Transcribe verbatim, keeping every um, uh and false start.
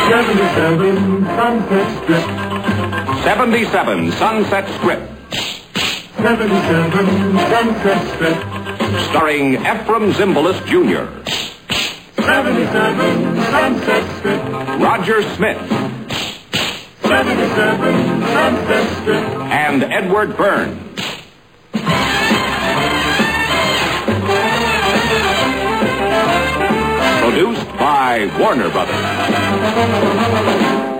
seventy-seven Sunset Strip. seventy-seven Sunset Strip. seventy-seven Sunset Strip. Starring Ephraim Zimbalist Junior seventy-seven Sunset Strip. Roger Smith. seventy-seven Sunset Strip. And Edward Byrne. Produced by Warner Brothers.